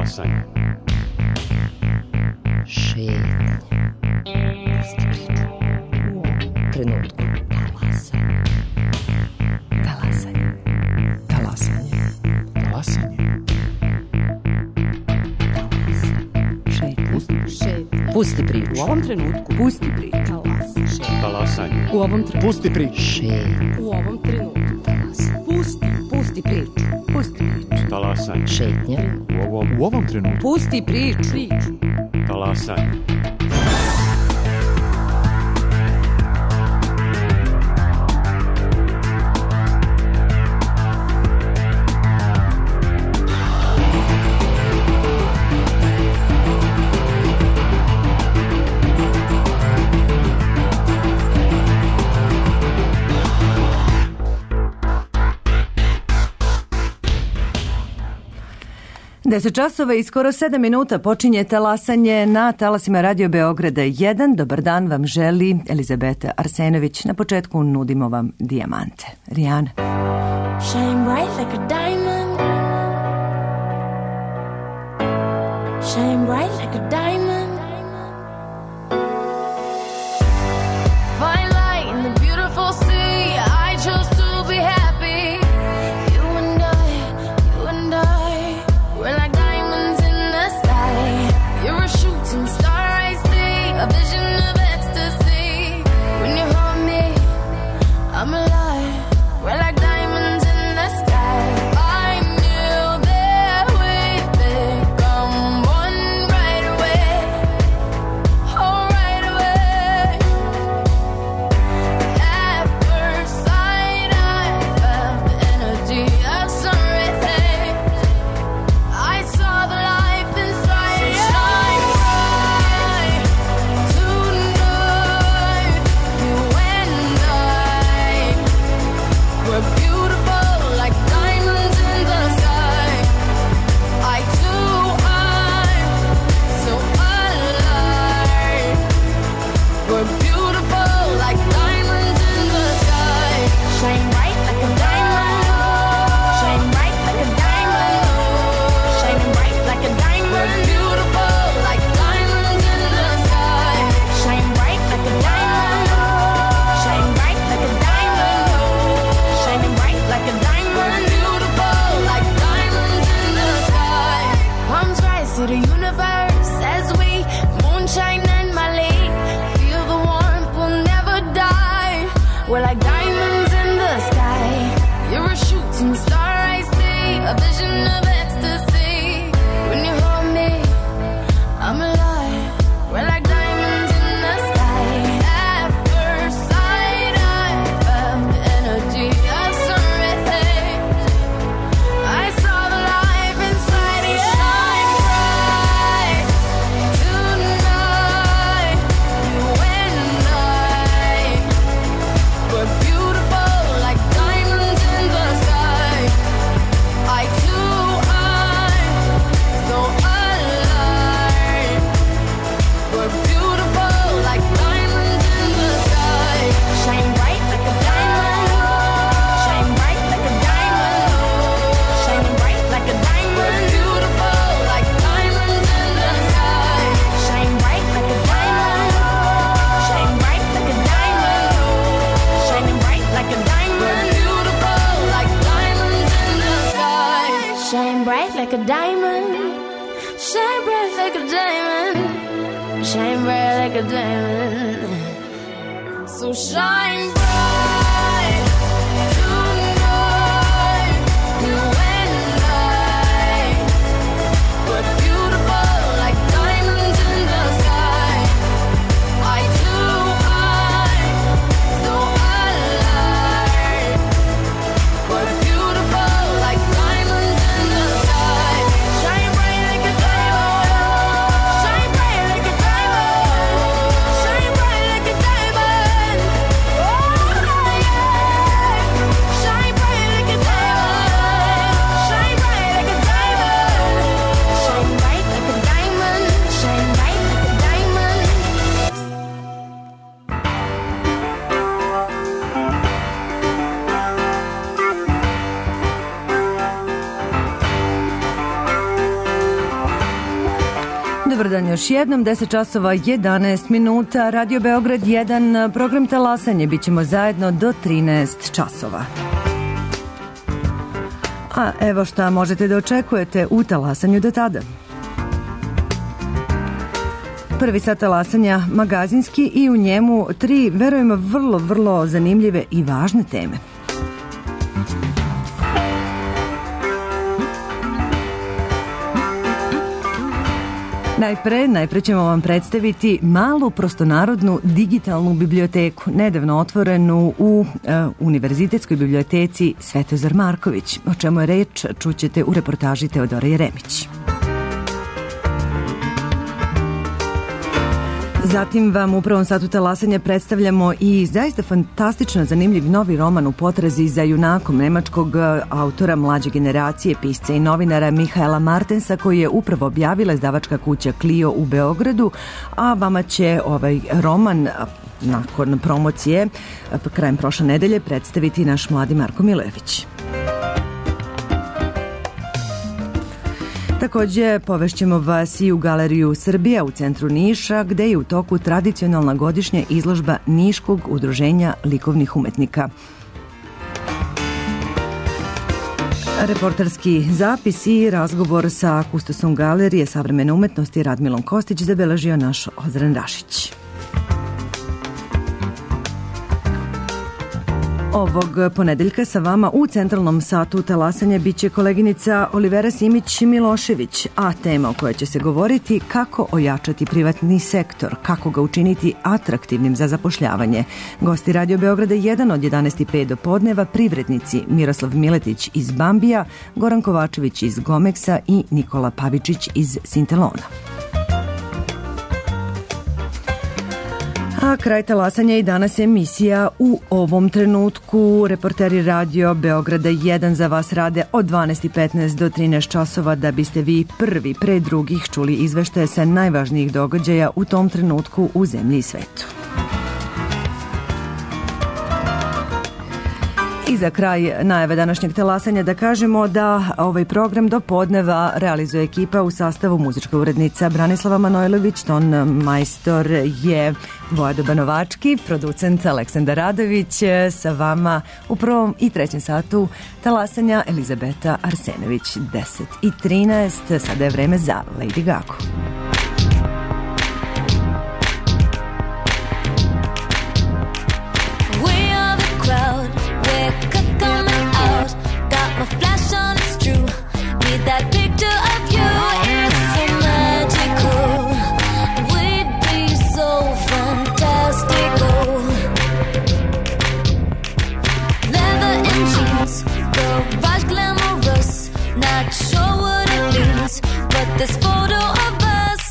Talasanje. Šetnje. Pusti priču. U ovom trenutku. Talasanje. Talasanje. Talasanje. Talasanje. Šetnje. Pusti priču. U ovom trenutku. Pusti priču. Talasanje. U ovom trenutku. Pusti priču. Šetnje. U ovom trenutku. Pusti priču. Pusti priču. Talasanje. Šetnje. U ovom trenutku. Pusti priču. Talasanje. Deset časova i skoro 7 minuta počinje talasanje na talasima Radio Beograda 1. Dobar dan vam želi Elizabeta Arsenović. Na početku nudimo vam dijamante. Rijana. Shine bright like a diamond. Shine bright like a diamond. Fine light in the beautiful sea. I chose to be happy. You and I, we're like diamonds in the sky. You're a shooting star I see, a vision of ecstasy. When you hold me, I'm alive. We're like diamonds in the sky. I knew that we'd become one right away. Oh, right away. At first sight, I felt the energy of sunrise. I saw the life inside you. Shine bright tonight. You and I, we're beautiful like diamonds in the sky. I too, I'm so alive. We're beautiful like diamonds in the sky. Shine bright like a diamond. Shine bright like a diamond. Shining bright like a diamond. We're beautiful like diamonds in the sky. Shine bright like a diamond. Shine bright like a diamond. Shining bright like a diamond. We're beautiful like diamonds in the sky. Palms rise to the universe as we moonshine and Mali. Feel the warmth, we'll never die. We're like diamonds in the sky. You're a shooting star I see, a vision of ecstasy. When you hold me, I'm alive. We're like diamonds in the sky. At first sight, I felt the energy of sunrise. I saw the life inside you. Shine bright tonight. You and I, we're beautiful like diamonds in the sky. I too, I'm so alive. We're beautiful like diamonds in the sky. Shine bright like a diamond. Shine bright like a diamond. Shining bright like a diamond. We're beautiful like diamonds in the sky. Shine bright like a diamond. Shine bright like a diamond. Shining bright like a diamond. We're beautiful like diamonds in the sky. Shine bright like a diamond. Shine bright like a diamond. Shine bright like a diamond. So shine bright tonight. You and I, we're beautiful like diamonds in the sky. I too, I'm so alive. We're beautiful like diamonds in the sky. Shine bright like a diamond. Shine bright like a diamond. Shine bright like a diamond. Oh. Dobar dan još jednom, 10 časova 11 minuta, Radio Beograd 1, program Talasanje, bit ćemo zajedno do 13 časova. A evo šta možete da očekujete u Talasanju do tada. Prvi sat Talasanja magazinski i u njemu 3, verujemo, vrlo zanimljive i važne teme. Najpre ćemo vam predstaviti malu prostonarodnu digitalnu biblioteku, nedavno otvorenu u Univerzitetskoj biblioteci Svetozar Marković. O čemu je reč, čućete u reportaži Teodora Jeremić. Zatim vam u prvom satu Talasanja predstavljamo i zaista fantastično zanimljiv novi roman u potrazi za junakom nemačkog autora mlađe generacije, pisca i novinara Mihaela Martensa, koji je upravo objavila izdavačka kuća Clio u Beogradu, a vama će ovaj roman nakon promocije krajem prošle nedelje predstaviti naš mladi Marko Milojević. Također povešćemo vas i u Galeriju Srbija u centru Niša, gde je u toku tradicionalna godišnja izložba Niškog udruženja likovnih umetnika. Reporterski zapis i razgovor sa kustosom Galerije savremene umetnosti Radmilom Kostić zabeležio naš Ozren Rašić. Ovog ponedeljka sa vama u centralnom satu Talasanja biće koleginica Olivera Simić-Milošević, a tema o kojoj će se govoriti kako ojačati privatni sektor, kako ga učiniti atraktivnim za zapošljavanje. Gosti Radio Beograda 1 od 11:05 do podneva, privrednici Miroslav Miletić iz Bambija, Goran Kovačević iz Gomeksa i Nikola Pavičić iz Sintelona. A kraj Talasanja i danas emisija U ovom trenutku. Reporteri Radio Beograda 1 za vas rade od 12:15 do 13 časova da biste vi prvi pre drugih čuli izveštaje sa najvažnijih događaja u tom trenutku u zemlji i svetu. I za kraj najave današnjeg Talasanja da kažemo da ovaj program do podneva realizuje ekipa u sastavu muzička urednica Branislava Manojlović, ton majstor je Vojado Banovački, producent Aleksandar Radović, sa vama u prvom i trećem satu Talasanja Elizabeta Arsenović. 10:13, sada je vreme za Lady Gaga. That picture of you, it's so magical. We'd be so fantastical. Leather and jeans, garage glamorous. Not sure what it means, but this photo of us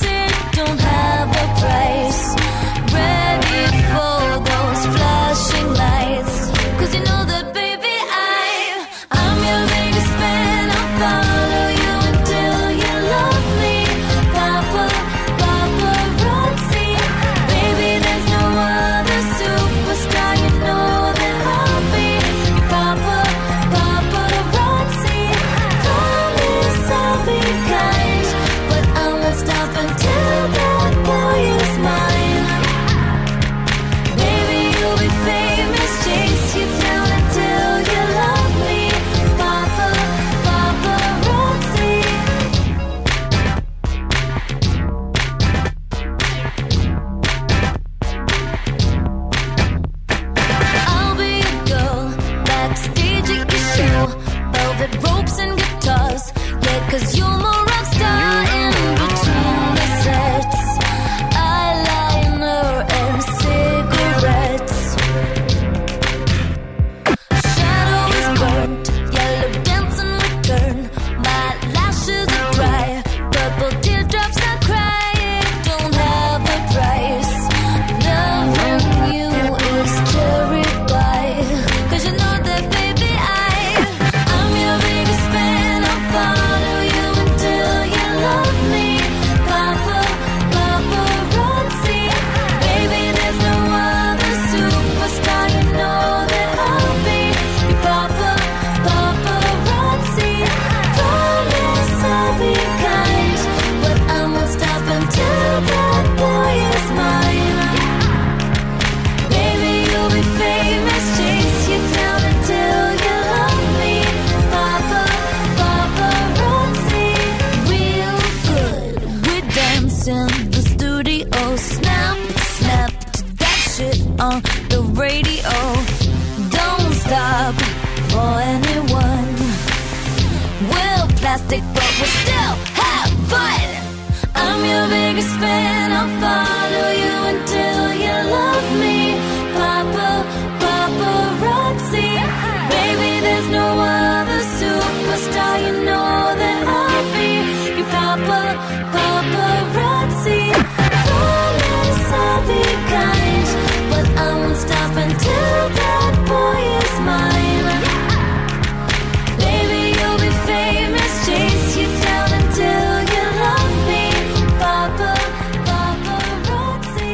plastic, but we'll still have fun. I'm your biggest fan, I'll follow you until you love me. Papa, paparazzi, baby, there's no other superstar, you know that I'll be your papa, paparazzi. Promise I'll be kind, but I won't stop until that boy is mine. Baby, you'll be famous, chase you down until you love me. Papa, paparazzi.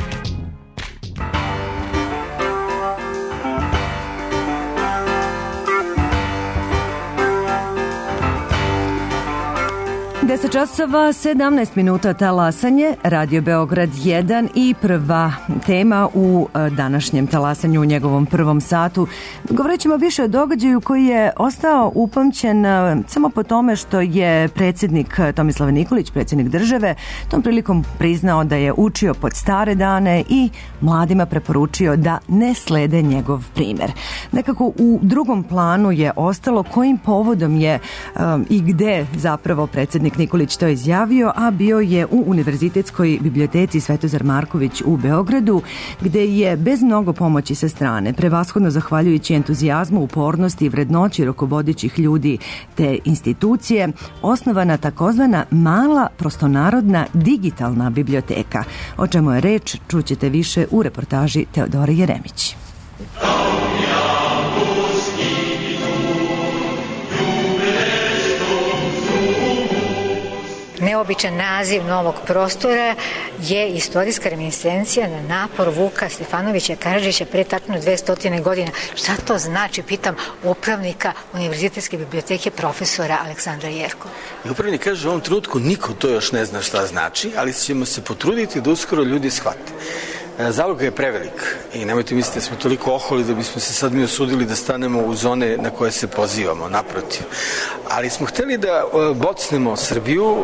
10 časova, 17 minuta talasanje, Radio Beograd 1 i prva tema u današnjem talasanju u njegovom prvom satu. Govorit ćemo više o događaju koji je ostao upamćen samo po tome što je predsjednik Tomislav Nikolić, predsjednik države, tom prilikom priznao da je učio pod stare dane i mladima preporučio da ne slede njegov primjer. Nekako u drugom planu je ostalo kojim povodom je i gde zapravo predsjednik Nikolić to izjavio, a bio je u Univerzitetskoj biblioteci Svetozar Marković u Beogradu, gde je bez mnogo pomoći sa strane, prevashodno zahvaljujući entuzijazmu, upornosti i vrednoći rukovodećih ljudi te institucije, osnovana takozvana mala prostonarodna digitalna biblioteka. O čemu je reč, čućete više u reportaži Teodore Jeremić. Neobičan naziv novog prostora je istorijska reminiscencija na napor Vuka Stefanovića Karadžića pre tačno 200 godina. Šta to znači, pitam upravnika Univerzitetske biblioteke profesora Aleksandra Jerkova. I upravnik kaže u ovom trenutku niko to još ne zna šta znači, ali ćemo se potruditi da uskoro ljudi shvate. Zalog je prevelik i nemojte misliti da smo toliko oholi da bismo se sad mi osudili da stanemo u zone na koje se pozivamo, naprotiv. Ali smo hteli da bocnemo Srbiju,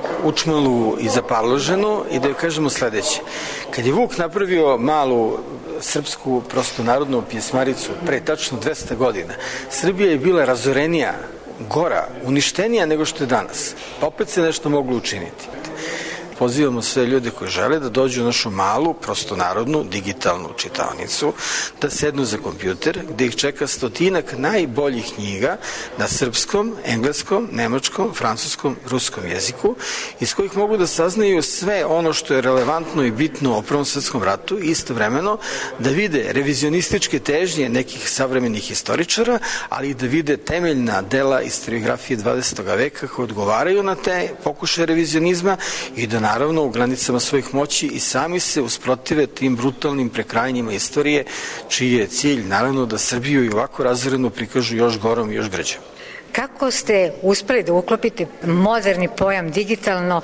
učmalu i zaparloženu i da joj kažemo sledeće. Kad je Vuk napravio malu srpsku prostonarodnu pjesmaricu pre tačno 200 godina, Srbija je bila razorenija, gora, uništenija nego što je danas. Pa opet se nešto moglo učiniti. Pozivamo sve ljude koji žele da dođu u našu malu, prostonarodnu, digitalnu čitaonicu, da sednu za kompjuter, gde ih čeka 100 najboljih knjiga na srpskom, engleskom, nemačkom, francuskom, ruskom jeziku, iz kojih mogu da saznaju sve ono što je relevantno i bitno o Prvom svetskom ratu i istovremeno da vide revizionističke težnje nekih savremenih istoričara, ali i da vide temeljna dela istoriografije 20. veka koji odgovaraju na te pokušaje revizionizma i da naravno u granicama svojih moći i sami se usprotive tim brutalnim prekrajanjima istorije, čiji je cilj naravno da Srbiju i ovako razorenu prikažu još gorom i još grđem. Kako ste uspeli da uklopite moderni pojam digitalno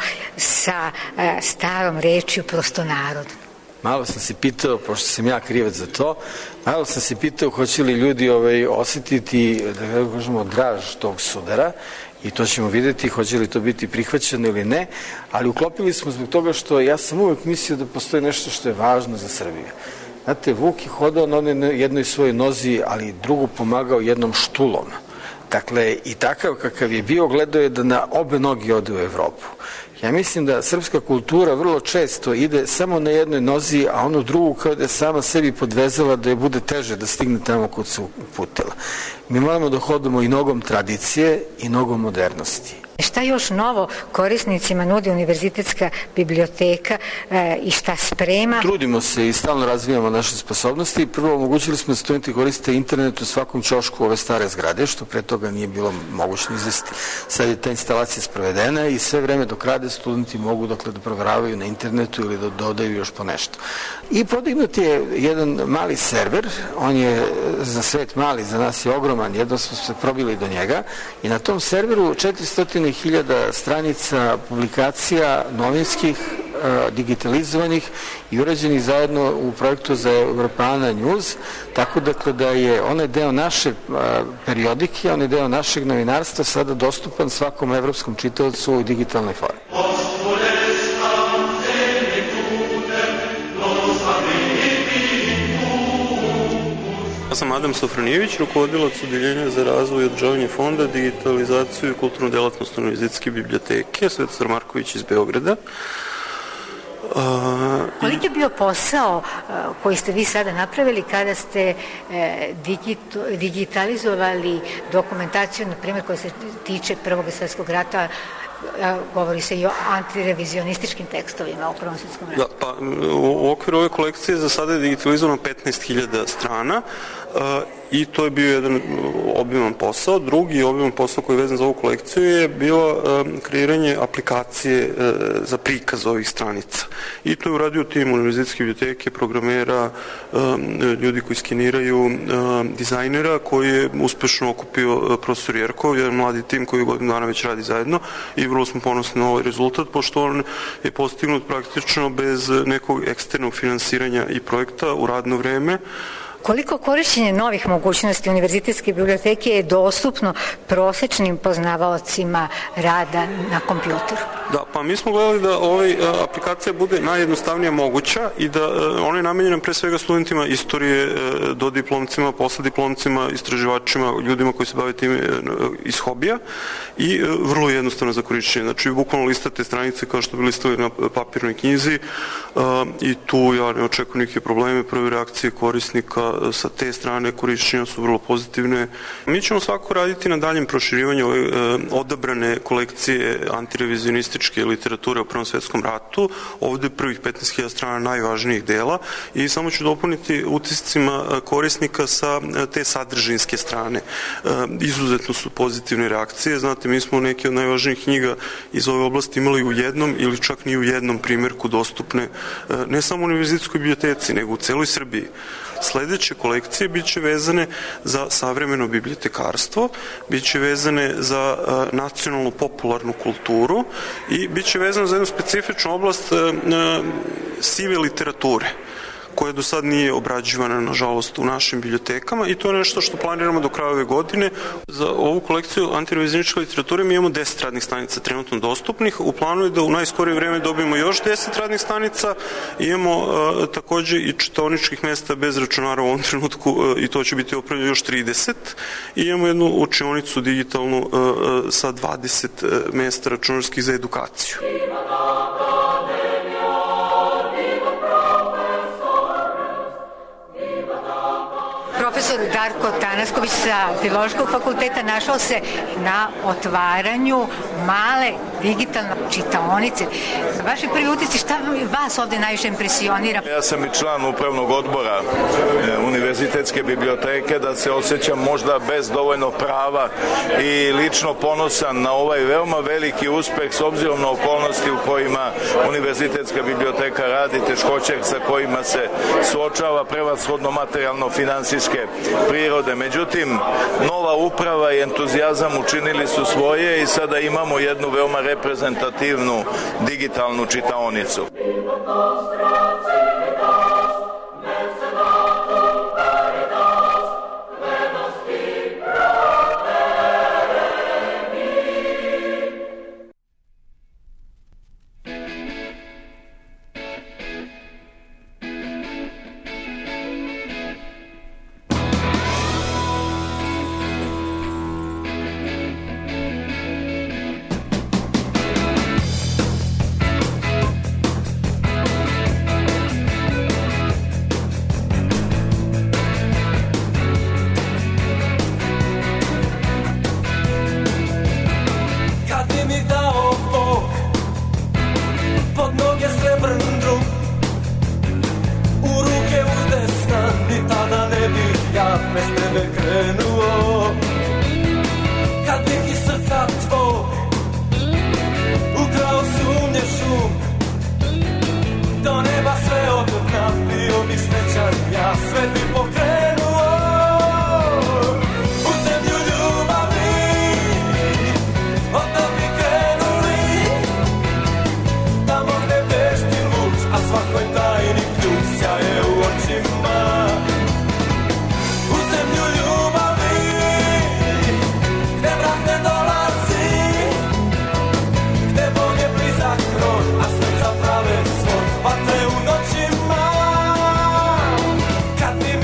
sa starom rečju prostonarodno? Malo sam se pitao, pošto sam ja krivac za to, malo sam se pitao hoće li ljudi osetiti, da kažemo, draž tog sudara, i to ćemo vidjeti, hoće li to biti prihvaćeno ili ne, ali uklopili smo zbog toga što ja sam uvek mislio da postoji nešto što je važno za Srbiju. Znate, Vuk je hodao na jednoj svojoj nozi, ali drugu pomagao jednom štulom. Dakle, i takav kakav je bio, gledao je da na obe noge ode u Evropu. Ja mislim da srpska kultura vrlo često ide samo na jednoj nozi, a onu drugu kao da je sama sebi podvezala da je bude teže da stigne tamo kod se uputila. Mi moramo da hodamo i nogom tradicije i nogom modernosti. Šta još novo korisnicima nudi Univerzitetska biblioteka i šta sprema? Trudimo se i stalno razvijamo naše sposobnosti. Prvo, omogućili smo da studenti koriste internet u svakom ćošku ove stare zgrade, što pre toga nije bilo moguće izvesti. Sad je ta instalacija sprovedena i sve vreme dok rade studenti mogu da proveravaju na internetu ili da dodaju još po nešto. I podignut je jedan mali server, on je za svet mali, za nas je ogroman, jedno smo se probili do njega i na tom serveru 400.000 stranica publikacija novinskih, digitalizovanih i urađenih zajedno u projektu za Europeana News, tako dakle da je onaj deo naše periodike, onaj deo našeg novinarstva sada dostupan svakom evropskom čitaocu u digitalnoj formi. Ja sam Adam Sofronijević, rukovodilac Odeljenja za razvoj i održavanje fonda, digitalizaciju i kulturnu delatnost Univerzitetske biblioteke, Svetozar Marković iz Beograda. Koliki je bio posao koji ste vi sada napravili kada ste digitalizovali dokumentaciju, na primjer, koja se tiče Prvog svjetskog rata, govori se i o antirevizionističkim tekstovima u Prvom svjetskom ratu? Da, pa u okviru ove kolekcije za sada je digitalizovano 15.000 strana i to je bio jedan obiman posao. Drugi obiman posao koji je vezan za ovu kolekciju je bilo kreiranje aplikacije za prikaz ovih stranica. I to je uradio tim Univerzitetske biblioteke, programera, ljudi koji skeniraju, dizajnera koji je uspešno okupio profesor Jerkov, jedan mladi tim koji godinu dana već radi zajedno i vrlo smo ponosni na ovaj rezultat, pošto on je postignut praktično bez nekog eksternog finansiranja i projekta u radno vreme. Koliko korišćenje novih mogućnosti Univerzitetske biblioteke je dostupno prosečnim poznavaocima rada na kompjuteru? Da, pa mi smo gledali da aplikacija bude najjednostavnija moguća i da ona je namenjena pre svega studentima istorije, dodiplomcima, poslediplomcima, istraživačima, ljudima koji se bave tim iz hobija i vrlo jednostavno za korišćenje. Znači, vi bukvalno listate stranice kao što bi listali na papirnoj knjizi i tu ja ne očekujem neke probleme. Prve reakcije korisnika sa te strane korišćenja su vrlo pozitivne. Mi ćemo svako raditi na daljem proširivanju ove odabrane kolekcije antirevizionističke literature o Prvom svjetskom ratu. Ovde je prvih 15.000 strana najvažnijih dela i samo ću dopuniti utiscima korisnika sa te sadržinske strane. Izuzetno su pozitivne reakcije. Znate, mi smo neke od najvažnijih knjiga iz ove oblasti imali u jednom ili čak ni u jednom primjerku dostupne ne samo u Univerzitetskoj biblioteci, nego u celoj Srbiji. Sledeće kolekcije biće vezane za savremeno bibliotekarstvo, biće vezane za nacionalnu popularnu kulturu i biće vezane za jednu specifičnu oblast sive literature, koja do sad nije obrađivana, nažalost, u našim bibliotekama i to je nešto što planiramo do kraja ove godine. Za ovu kolekciju antirevizionističke literature mi imamo 10 radnih stanica trenutno dostupnih. U planu je da u najskorije vreme dobijemo još 10 radnih stanica. Imamo takođe i čitaoničkih mesta bez računara u ovom trenutku i to će biti opravljeno još 30. I imamo jednu učionicu digitalnu sa 20 mesta računarskih za edukaciju. Profesor Darko Tanasković sa Filološkog fakulteta našao se na otvaranju male digitalne čitaonice. Vaši prvi utisci, šta vas ovde najviše impresionira? Ja sam i član upravnog odbora Univerzitetske biblioteke, da se osjećam možda bez dovoljno prava i lično ponosan na ovaj veoma veliki uspeh s obzirom na okolnosti u kojima Univerzitetska biblioteka radi, teškoće sa kojima se suočava, prevashodno materijalno-finansijske prirode. Međutim, nova uprava i entuzijazam učinili su svoje i sada imamo jednu veoma reprezentativnu digitalnu čitaonicu. Kad mi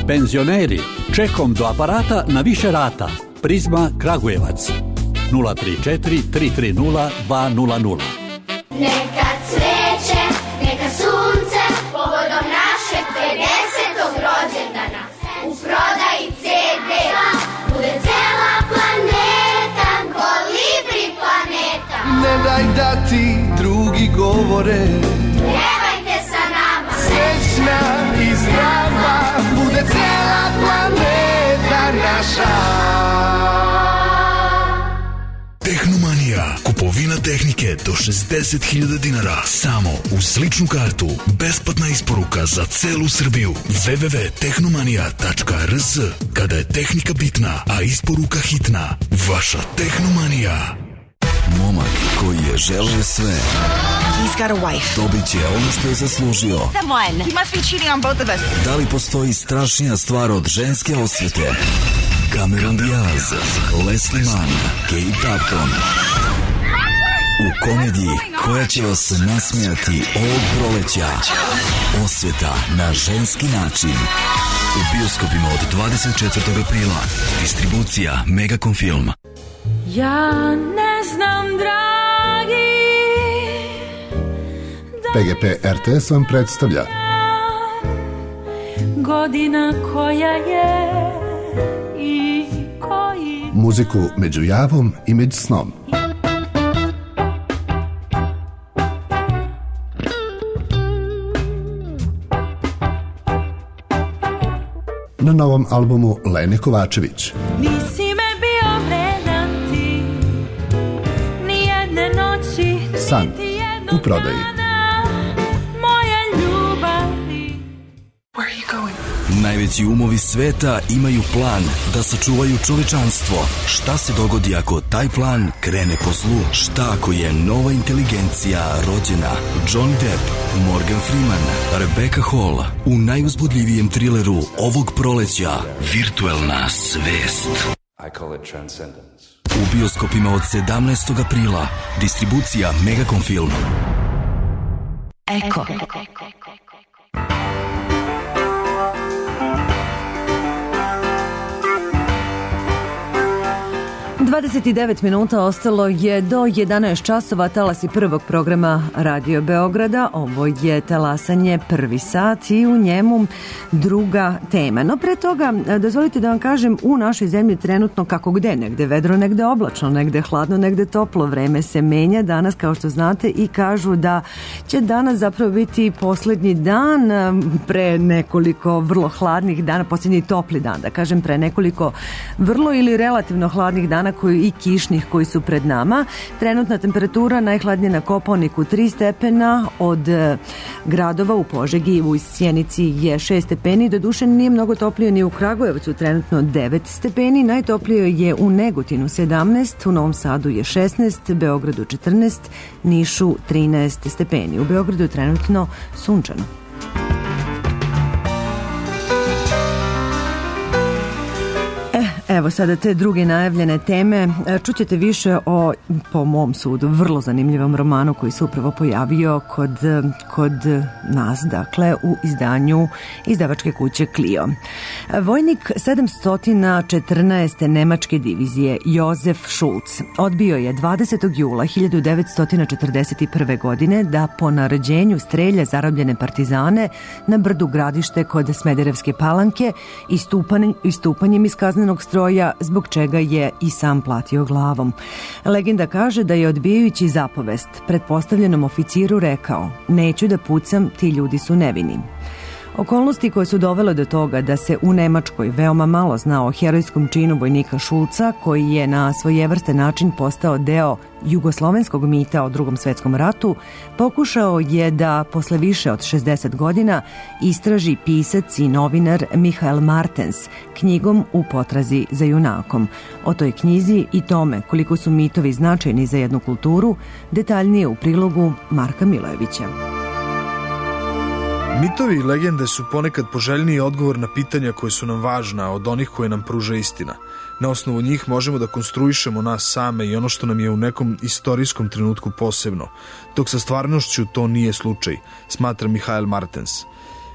Penzioneri, čekom do aparata na više rata. Prizma Kragujevac 034 330 200. Neka cveće, neka sunce, povodom našeg 50. rođendana. U prodaji CD-a bude cela planeta, Kolibri planeta. Ne daj da ti drugi govore, Pjevajte sa nama, srećna i zdrava, bude cela planeta naša. Tehnomanija. Kupovina tehnike do 60.000 dinara. Samo uz ličnu kartu. Besplatna isporuka za celu Srbiju. www.tehnomanija.rs. Kada je tehnika bitna, a isporuka hitna. Vaša Tehnomanija. Momak koji je želeo sve. He's got a wife. Dobit će ono što je zaslužio. Someone. He must be cheating on both of us. Da li postoji strašnija stvar od ženske osvete? Cameron Diaz, Leslie Mann, Kate Upton. U komediji koja će vas nasmijati ovog proleća. Osveta na ženski način. U bioskopima od 24. aprila. Distribucija Megacom Film. Ja ne znam, dragi, PGP RTS vam predstavlja godina koja je i koji muziku među javom i među snom. Na novom albumu Lene Kovačević. nisi me bio vredan ti, ni jedne noći, San niti jednog u prodaji. dana moje ljubavi. Najveći umovi sveta imaju plan da sačuvaju čovečanstvo. Šta se dogodi ako taj plan krene po zlu? Šta ako je nova inteligencija rođena? Johnny Depp, Morgan Freeman, Rebecca Hall u najuzbudljivijem trileru ovog proleća Virtuelna svest. I call it transcendence. U bioskopima od 17. aprila. Distribucija Megacom Film. Eko. 29 minuta ostalo je do 11 časova, talasi prvog programa Radio Beograda. Ovo je talasanje prvi sat i u njemu druga tema. No pre toga, dozvolite da vam kažem, u našoj zemlji trenutno kako gde, negde vedro, negde oblačno, negde hladno, negde toplo, vreme se menja danas, kao što znate, i kažu da će danas zapravo biti poslednji dan pre nekoliko vrlo hladnih dana, poslednji topli dan, da kažem, pre nekoliko vrlo ili relativno hladnih dana i kišnih koji su pred nama. Trenutna temperatura najhladnija na Kopaoniku 3 stepena, od gradova u Požegi i u Sjenici je 6 stepeni, doduše nije mnogo toplije ni u Kragujevcu, trenutno 9 stepeni, najtoplije je u Negotinu 17, u Novom Sadu je 16, Beogradu 14, Nišu 13 stepeni. U Beogradu je trenutno sunčano. Evo sada te druge najavljene teme. Čućete više o, po mom sudu, vrlo zanimljivom romanu koji se upravo pojavio kod nas, dakle, u izdanju izdavačke kuće Clio. Vojnik 714. nemačke divizije Josef Schulz odbio je 20. jula 1941. godine da po naređenju strelja zarobljene partizane na brdu Gradište kod Smederevske Palanke istupanjem iz kaznenog stroja, zbog čega je i sam platio glavom. Legenda kaže da je odbijajući zapovest pretpostavljenom oficiru rekao: "Neću da pucam, ti ljudi su nevini." Okolnosti koje su dovele do toga da se u Nemačkoj veoma malo zna o herojskom činu vojnika Šulca, koji je na svojevrstan način postao deo jugoslovenskog mita o Drugom svetskom ratu, pokušao je da posle više od 60 godina istraži pisac i novinar Michael Martens knjigom U potrazi za junakom. O toj knjizi i tome koliko su mitovi značajni za jednu kulturu, detaljnije u prilogu Marka Milojevića. Mitovi i legende su ponekad poželjniji odgovor na pitanja koje su nam važna od onih koje nam pruža istina. Na osnovu njih možemo da konstruišemo nas same i ono što nam je u nekom istorijskom trenutku posebno, dok sa stvarnošću to nije slučaj, smatra Michael Martens.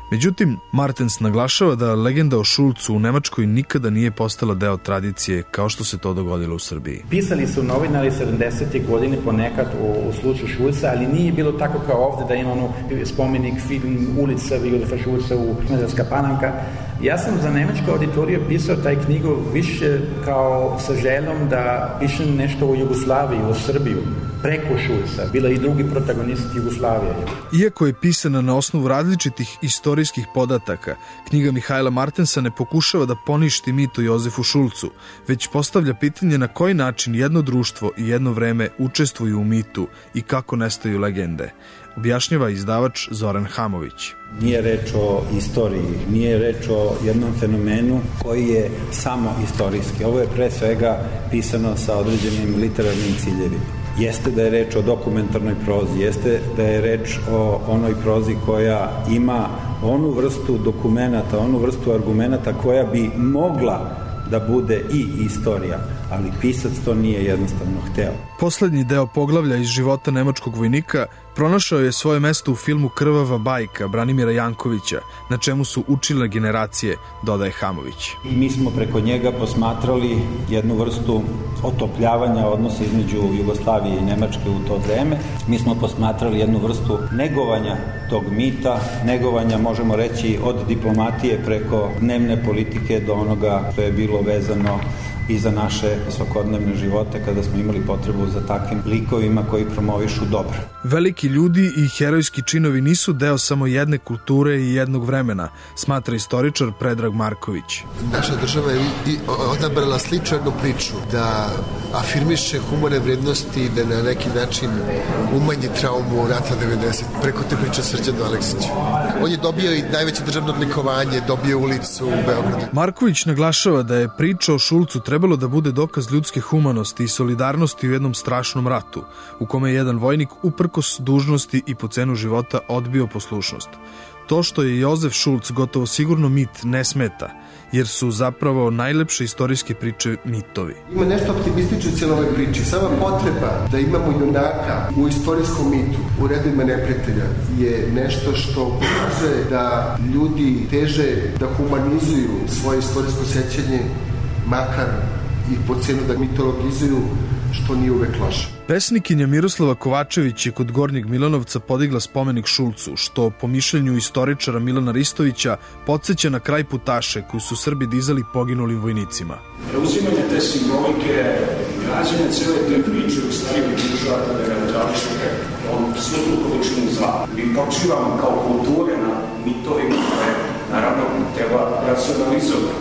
Međutim, Martens naglašava da legenda o Šulcu u Nemačkoj nikada nije postala deo tradicije kao što se to dogodilo u Srbiji. Pisali su novinari 70. godine ponekad u slučaju Šulca, ali nije bilo tako kao ovde da imamo spomenik, film, ulica Jozefa Šulca u Smederevska Palanka. Ja sam za nemačku auditoriju pisao taj knjigu više kao sa željom da pišem nešto o Jugoslaviji, o Srbiju, preko Šulca. Bila i drugi protagonisti Jugoslavije. Iako je pisana na osnovu različitih istorijskih podataka, knjiga Mihajla Martensa ne pokušava da poništi mit o Jozefu Šulcu, već postavlja pitanje na koji način jedno društvo i jedno vreme učestvuju u mitu i kako nestaju legende. Objašnjava izdavač Zoran Hamović. Nije reč o istoriji, nije reč o jednom fenomenu koji je samo istorijski. Ovo je pre svega pisano sa određenim literarnim ciljevima. Jeste da je reč o dokumentarnoj prozi, jeste da je reč o onoj prozi koja ima onu vrstu dokumenata, onu vrstu argumenata koja bi mogla da bude i istorija, ali pisac to nije jednostavno hteo. Poslednji deo poglavlja iz života nemačkog vojnika pronašao je svoje mesto u filmu Krvava bajka Branimira Jankovića, na čemu su učile generacije, dodaje Hamović. Mi smo preko njega posmatrali jednu vrstu otopljavanja odnosa između Jugoslavije i Nemačke u to vreme. Mi smo posmatrali jednu vrstu negovanja tog mita, negovanja, možemo reći, od diplomatije preko dnevne politike do onoga što je bilo vezano i za naše svakodnevne živote kada smo imali potrebu za takvim likovima koji promovišu dobro. Veliki ljudi i herojski činovi nisu deo samo jedne kulture i jednog vremena, smatra istoričar Predrag Marković. Naša država je odabrala sličnu jednu priču, da afirmiše humane vrednosti i da na neki način umanji traumu rata 90 preko te priče Srđanu Aleksiću. On je dobio i najveće državno odlikovanje, dobio ulicu u Beogradu. Marković naglašava da je priča o Šulcu trebalo da bude dokaz ljudske humanosti i solidarnosti u jednom strašnom ratu, u kome je jedan vojnik uprkos dužnosti i po cenu života odbio poslušnost. To što je Jozef Šulc gotovo sigurno mit ne smeta, jer su zapravo najlepše istorijske priče mitovi. Ima nešto optimistično u cijeloj priči. Sama potreba da imamo junaka u istorijskom mitu, u redovima neprijatelja, je nešto što pokazuje da ljudi teže da humanizuju svoje istorijsko sećanje, makar i po cenu da mitologizuju, što nije uvek loše. Pesnikinja Miroslava Kovačević je kod Gornjeg Milanovca podigla spomenik Šulcu, što po mišljenju istoričara Milana Ristovića podsjeća na kraj putaše koju su Srbi dizali poginulim vojnicima. Preuzimanje te simbolike, građanje cele te priče u stvari bi pokušavate da ga neutrališete, on sve tu količinu zla. Mi počivamo kao kulture na mitovima koje naravno treba racionalizovati,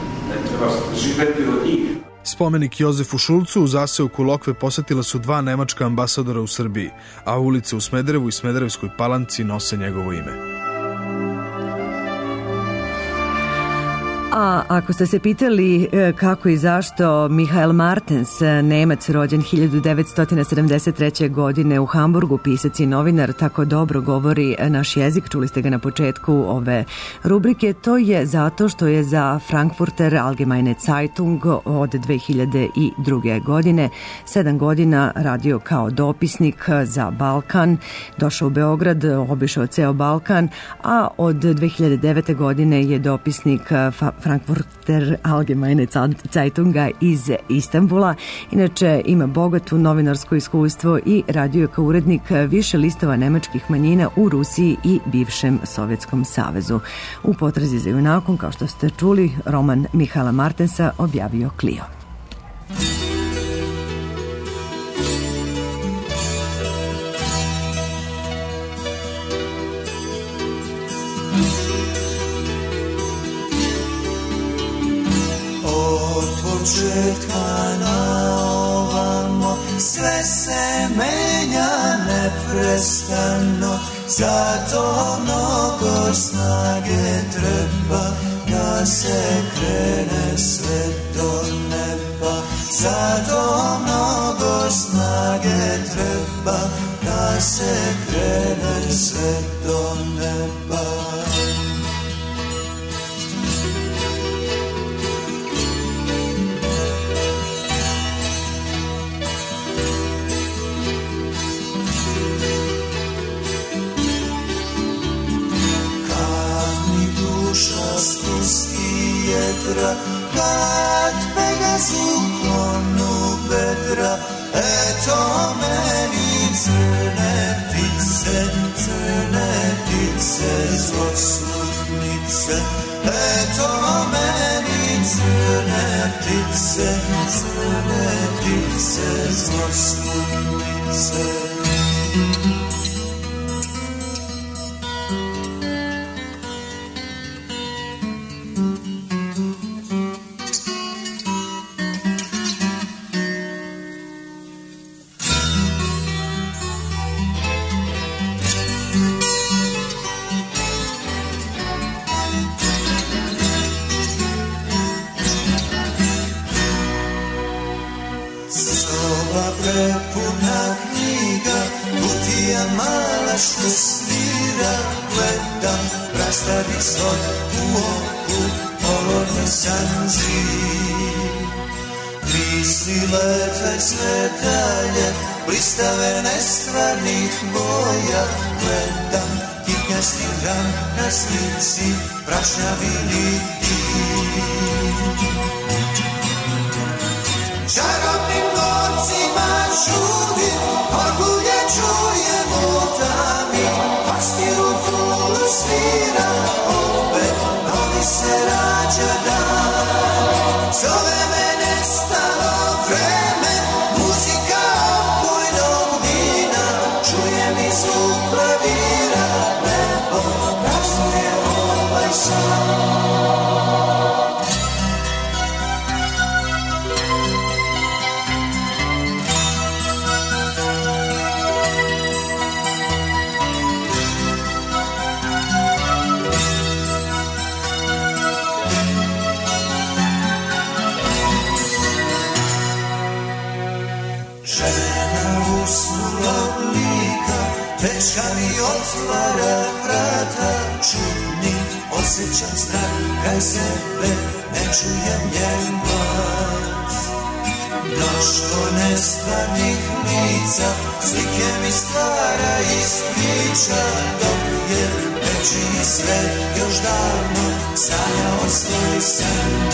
ne treba živeti od njih. Spomenik Jozefu Šulcu u zaseoku Lokve posetila su 2 nemačka ambasadora u Srbiji, a ulice u Smederevu i Smederevskoj Palanci nose njegovo ime. A ako ste se pitali kako i zašto Mihael Martens, Nemac rođen 1973. godine u Hamburgu, pisac i novinar, tako dobro govori naš jezik, čuli ste ga na početku ove rubrike, to je zato što je za Frankfurter Allgemeine Zeitung od 2002. godine 7 godina radio kao dopisnik za Balkan, došao u Beograd, obišao ceo Balkan, a od 2009. godine je dopisnik Frankfurter Allgemeine Zeitunga iz Istanbula. Inače, ima bogato novinarsko iskustvo i radio je kao urednik više listova nemačkih manjina u Rusiji i bivšem Sovjetskom savezu. U potrazi za junakom, kao što ste čuli, roman Mihaela Martensa objavio Clio. Početka na ovamo sve se menja neprestano, zato mnogo snage treba da se krene sve do neba, zato mnogo snage treba da se krene sve do neba. spusti jedra, kad Pegazu klonu bedra, eto meni crne ptice, zloslutnice, eto meni crne ptice, zloslutnice. Prepuna knjiga, kutija mala što svira, gledam prastari svod u oku, polovni san živ. Misli lete sve dalje, blistave nestvarnih boja, gledam kitnjasti ram na slici, prašnjavi liti. Čarobnim gorcima čudim, orgulje čujem u tami, pastiru fulu svira, opet novi se rađa dan. Zove me nestalo vreme, muzika opojnog vina, čujem i zvuk klavira, nebo praznuje ovaj san. Tečka mi otvara vrata, čudni osjećam strah kraj sebe, ne čujem njen glas. Mnoštvo nestvarnih lica, slike mi stvara iz priča, dok je večni svet još davno sanjao svoj san.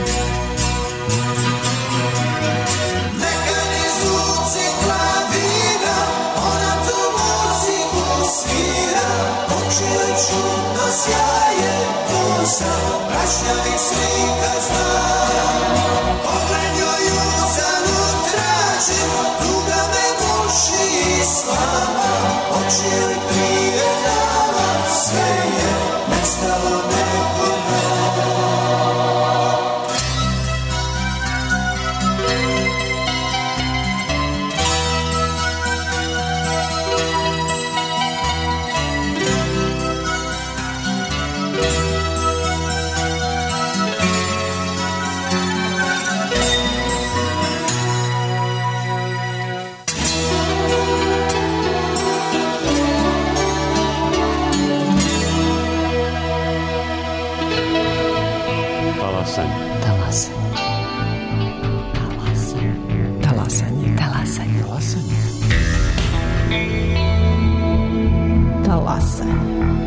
Mekani zvuci klavira, ona tu svira, počeo je čudno sjaje kosa, prašnjavih slika znam. Pogled joj uzalud tražim, tuga me guši i slama, oči joj prije dala, sve je nestalo neko dan. Talasanje.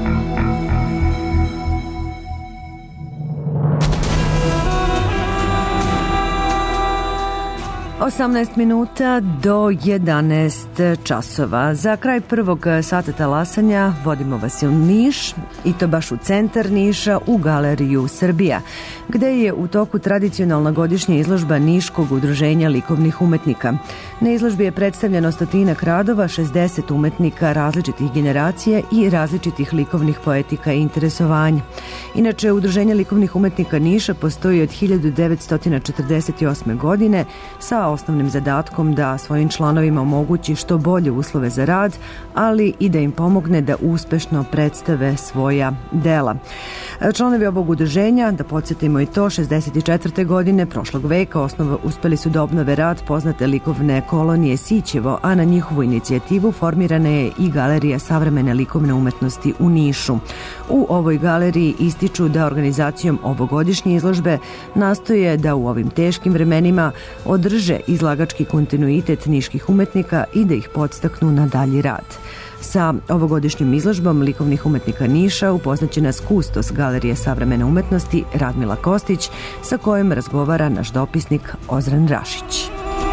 18 minuta do 11 časova. Za kraj prvog sata talasanja vodimo vas u Niš, i to baš u centar Niša, u Galeriju Srbija, gde je u toku tradicionalna godišnja izložba Niškog udruženja likovnih umetnika. Na izložbi je predstavljeno 100 radova, 60 umetnika različitih generacija i različitih likovnih poetika i interesovanja. Inače, Udruženje likovnih umetnika Niša postoji od 1948. godine sa osnovnim zadatkom da svojim članovima omogući što bolje uslove za rad, ali i da im pomogne da uspešno predstave svoja dela. Članovi ovog udruženja, da podsjetimo i to, 64. godine prošlog veka uspeli su da obnove rad poznate likovne kolonije Sićevo, a na njihovu inicijativu formirana je i Galerija savremene likovne umetnosti u Nišu. U ovoj galeriji ističu da organizacijom ovogodišnje izložbe nastoje da u ovim teškim vremenima održe izlagački kontinuitet niških umetnika i da ih podstaknu na dalji rad. Sa ovogodišnjom izložbom likovnih umetnika Niša upoznaće nas kustos Galerije savremene umetnosti Radmila Kostić, sa kojim razgovara naš dopisnik Ozren Rašić.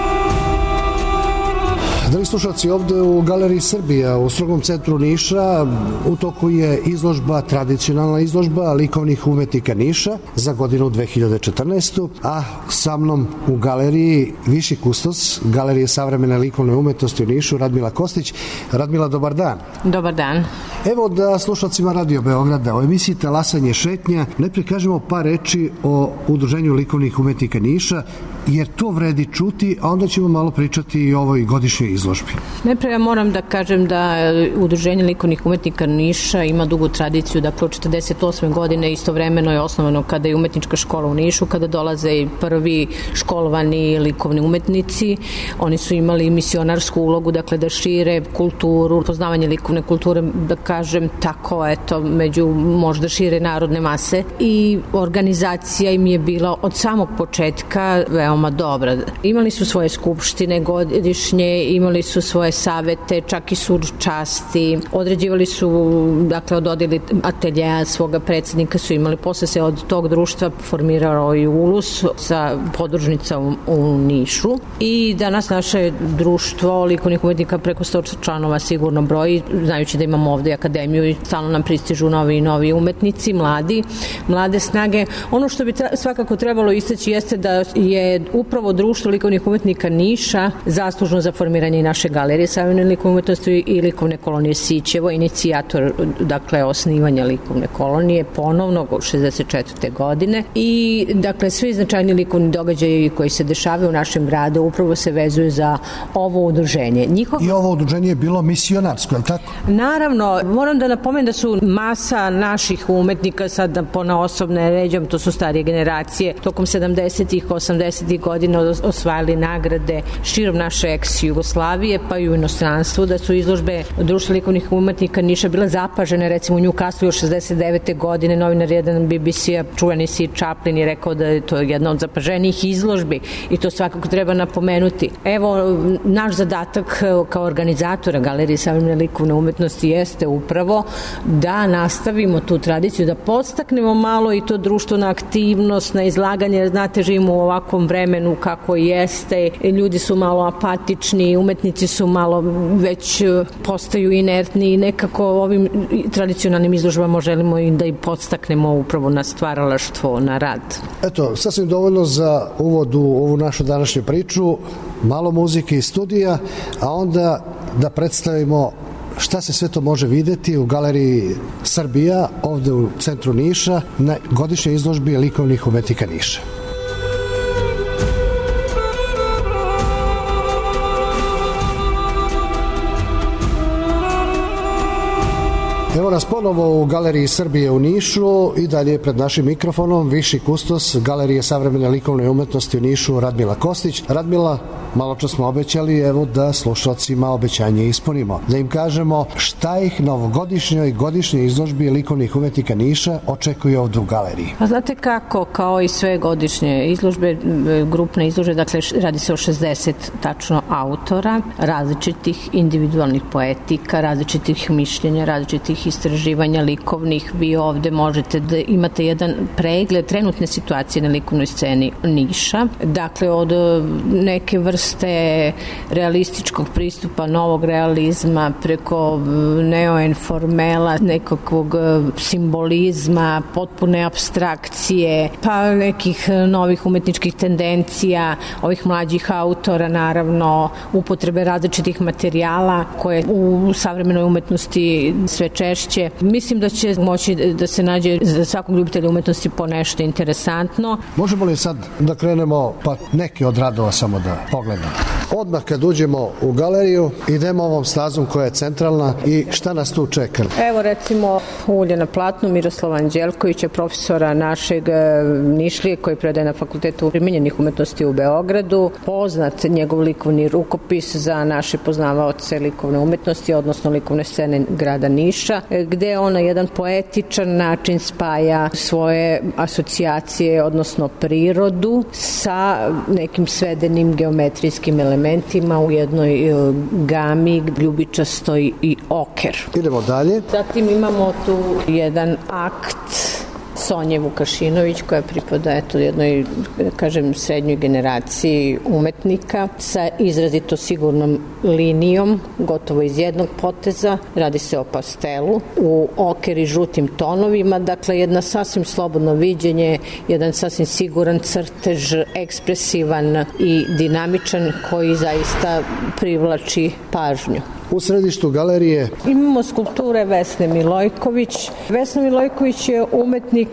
Dragi slušalci, ovde u Galeriji Srbija u strogom centru Niša u toku je izložba, tradicionalna izložba likovnih umetnika Niša za godinu 2014. A sa mnom u galeriji viši kustos Galerije savremene likovne umetnosti u Nišu, Radmila Kostić. Radmila, dobar dan. Dobar dan. Evo da slušalcima Radio Beograda o emisiji Talasanje šetnja najprije kažemo par reči o Udruženju likovnih umetnika Niša, jer to vredi čuti, a onda ćemo malo pričati i o ovoj godišnjoj izložbi. Najprije ja moram da kažem da Udruženje likovnih umetnika Niša ima dugu tradiciju, da pro 48. godine istovremeno je osnovano kada je umetnička škola u Nišu, kada dolaze i prvi školovani likovni umetnici. Oni su imali misionarsku ulogu, dakle da šire kulturu, poznavanje likovne kulture, da kažem tako, eto, među možda šire narodne mase. I organizacija im je bila od samog početka veoma dobra. Imali su svoje skupštine godišnje, imali su svoje savete, čak i sud časti, određivali su, dakle, od odjeli ateljeja svoga predsednika su imali, posle se od tog društva formirao i ulus sa podružnicom u Nišu i danas naše društvo likovnih umetnika preko 100 članova sigurno broji, znajući da imamo ovde akademiju i stalno nam pristižu novi umetnici, mlade snage. Ono što bi svakako trebalo istaći jeste da je upravo društvo likovnih umetnika Niša zaslužno za formiranje naše galerije savremene likovne umetnosti i likovne kolonije Sićevo, inicijator, dakle, osnivanja likovne kolonije ponovno 64. godine i, dakle, svi značajni likovni događaji koji se dešavaju u našem gradu upravo se vezuju za ovo udruženje. I ovo udruženje je bilo misionarsko, je li tako? Naravno, moram da napomenem da su masa naših umetnika, sad da ponaosob ne ređam, to su starije generacije, tokom 70-ih, 80-ih godina osvajali nagrade širom naše ex-Jugoslavije, pa i u inostranstvu, da su izložbe društva likovnih umetnika Niša bile zapažene, recimo u Newcastle od 69. godine, novinar jedan BBC-a, čuveni C. Chaplin, je rekao da je to jedna od zapaženijih izložbi i to svakako treba napomenuti. Evo, naš zadatak kao organizatora Galerije savremene likovne umetnosti jeste upravo da nastavimo tu tradiciju, da podstaknemo malo i to društvo na aktivnost, na izlaganje, jer znate, živimo u ovakvom vremenu kako jeste, ljudi su malo apatični, umetnici su malo već postaju inertni i nekako ovim tradicionalnim izložbama želimo i da ih podstaknemo upravo na stvaralaštvo, na rad. Eto, sasvim dovoljno za uvod u ovu našu današnju priču, malo muzike i studija, a onda da predstavimo šta se sve to može videti u Galeriji Srbija, ovde u centru Niša, na godišnjoj izložbi likovnih umetnika Niša. Evo nas ponovo u Galeriji Srbije u Nišu i dalje pred našim mikrofonom viši kustos Galerije savremene likovne umetnosti u Nišu, Radmila Kostić. Radmila, malo čas smo obećali, evo da slušalcima obećanje ispunimo. Da im kažemo šta ih na ovogodišnjoj godišnjoj izložbi likovnih umetnika Niša očekuje ovde u galeriji. A znate kako, kao i sve godišnje izložbe, grupne izložbe, dakle radi se o 60 tačno autora, različitih individualnih poetika, različitih mišljenja, različitih istraživanja likovnih. Vi ovde možete da imate jedan pregled trenutne situacije na likovnoj sceni Niša, dakle od neke vrste realističkog pristupa, novog realizma, preko neoinformela, nekakvog simbolizma, potpune apstrakcije, pa nekih novih umetničkih tendencija, ovih mlađih autora, naravno, upotrebe različitih materijala koje u savremenoj umetnosti sve češće. Mislim da će moći da se nađe za svakog ljubitelja umetnosti po nešto interesantno. Možemo li sad da krenemo, pa neke od radova samo da pogledamo? Odmah kad uđemo u galeriju, idemo ovom stazom koja je centralna i šta nas tu čeka? Evo recimo ulje na platnu Miroslava Anđelkovića, profesora našeg Nišlije koji predaje na Fakultetu primenjenih umetnosti u Beogradu. Poznat njegov likovni rukopis za naše poznavaoce likovne umetnosti, odnosno likovne scene grada Niša, gde on na jedan poetičan način spaja svoje asocijacije, odnosno prirodu sa nekim svedenim geometrijskim elementima elementima u jednoj gami ljubičastoj i oker. Idemo dalje. Zatim imamo tu jedan akt Sonje Vukašinović koja pripada jednoj, kažem, srednjoj generaciji umetnika sa izrazito sigurnom linijom, gotovo iz jednog poteza. Radi se o pastelu u oker i žutim tonovima, dakle jedna sasvim slobodno viđenje, jedan sasvim siguran crtež, ekspresivan i dinamičan koji zaista privlači pažnju. U središtu galerije imamo skulpture Vesne Milojković. Vesna Milojković je umetnik,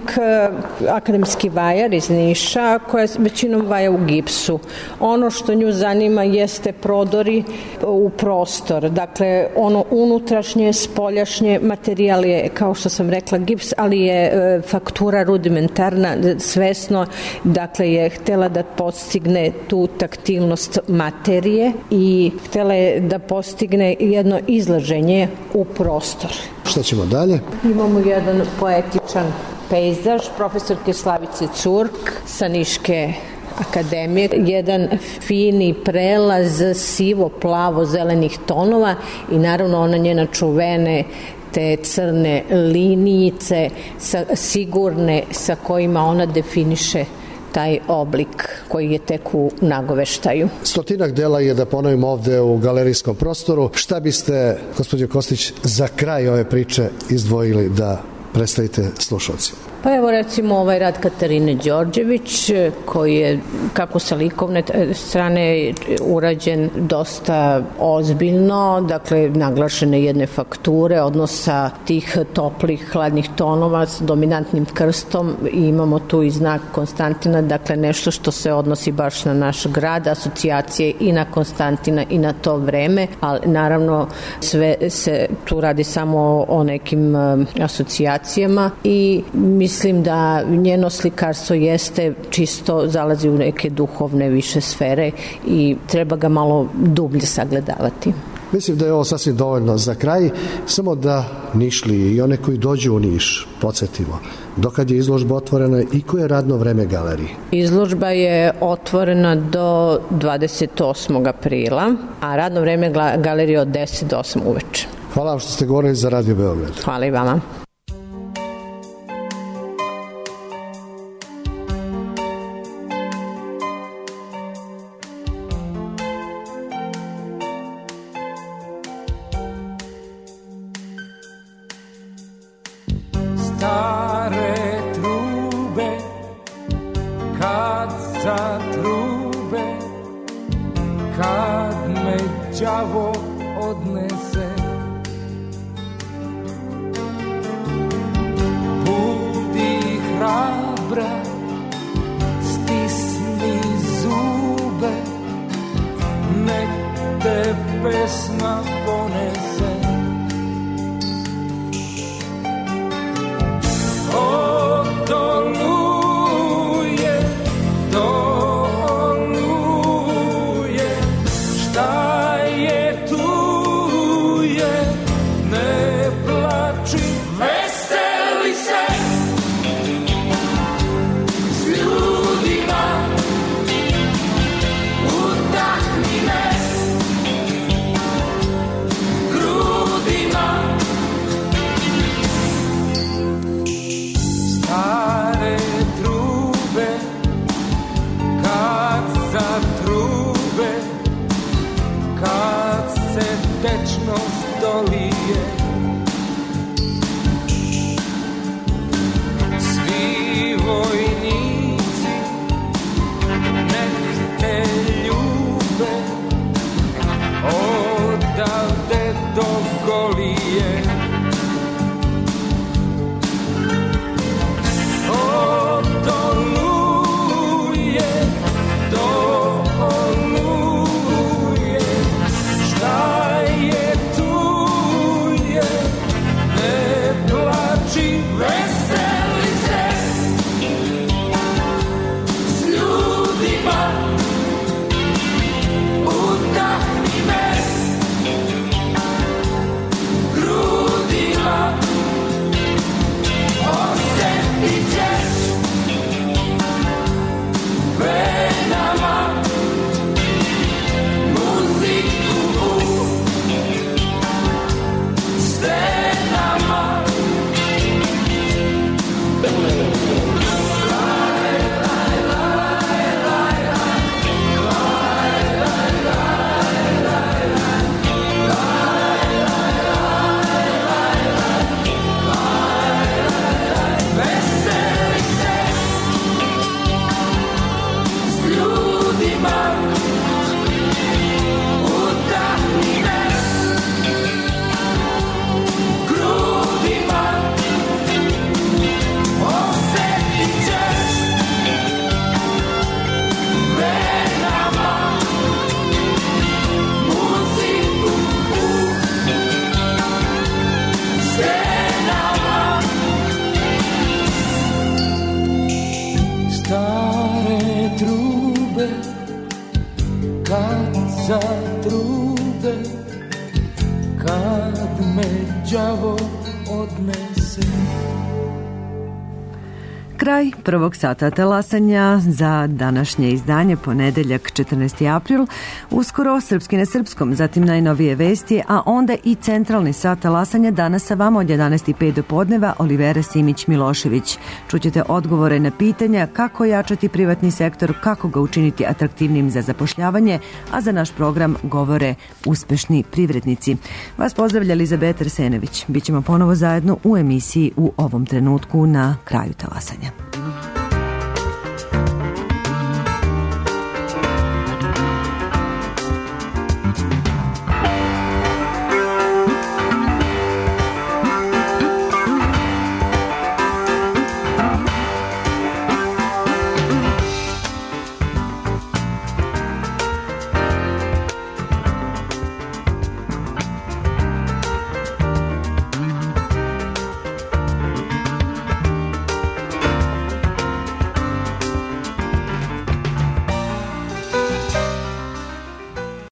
akademski vajar iz Niša, koja većinom vaja u gipsu. Ono što nju zanima jeste prodori u prostor. Dakle, ono unutrašnje, spoljašnje, materijal je, kao što sam rekla, gips, ali je faktura rudimentarna, svesno, dakle, je htela da postigne tu taktilnost materije i htela je da postigne jedno izlaženje u prostor. Šta ćemo dalje? Imamo jedan poetičan pejzaž profesorke Slavice Curk sa Niške akademije. Jedan fini prelaz sivo-plavo-zelenih tonova i naravno ona njena čuvene te crne linijice sigurne sa kojima ona definiše taj oblik koji je tek u nagoveštaju. Stotinak dela je, da ponovimo, ovde u galerijskom prostoru. Šta biste, gospođo Kostić, za kraj ove priče izdvojili da predstavite slušalcima? Pa evo recimo ovaj rad Katarine Đorđević koji je kako sa likovne strane urađen dosta ozbiljno, dakle naglašene jedne fakture, odnosa tih toplih hladnih tonova s dominantnim krstom i imamo tu i znak Konstantina, dakle nešto što se odnosi baš na naš grad, asocijacije i na Konstantina i na to vreme, ali naravno sve se tu radi samo o nekim asocijacijama i mislim da njeno slikarstvo jeste čisto, zalazi u neke duhovne više sfere i treba ga malo dublje sagledavati. Mislim da je ovo sasvim dovoljno za kraj, samo da Nišliji i one koji dođu u Niš podsjetimo. Dokad je izložba otvorena i koje je radno vreme galerije? Izložba je otvorena do 28. aprila, a radno vreme galerije od 10 do 8 uveče. Hvala vam što ste govorili za Radio Beograd. Hvala i vama. Stare trube, kad zatrube, kad me đavo odnese, budi hrabra, stisni zube, nek te pesma ponese. Od oluje do trube, kad zatrube, kad me đavo odnese. Kraj prvog sata talasanja za današnje izdanje, ponedeljak 14. april, uskoro Srpski na srpskom, zatim najnovije vesti, a onda i centralni sat talasanja danas sa vama od 11.05 do podneva Olivera Simić-Milošević. Čućete odgovore na pitanja kako jačati privatni sektor, kako ga učiniti atraktivnim za zapošljavanje, a za naš program govore uspešni privrednici. Vas pozdravlja Elizabeta Arsenović. Bićemo ponovo zajedno u emisiji u ovom trenutku na kraju talasanja.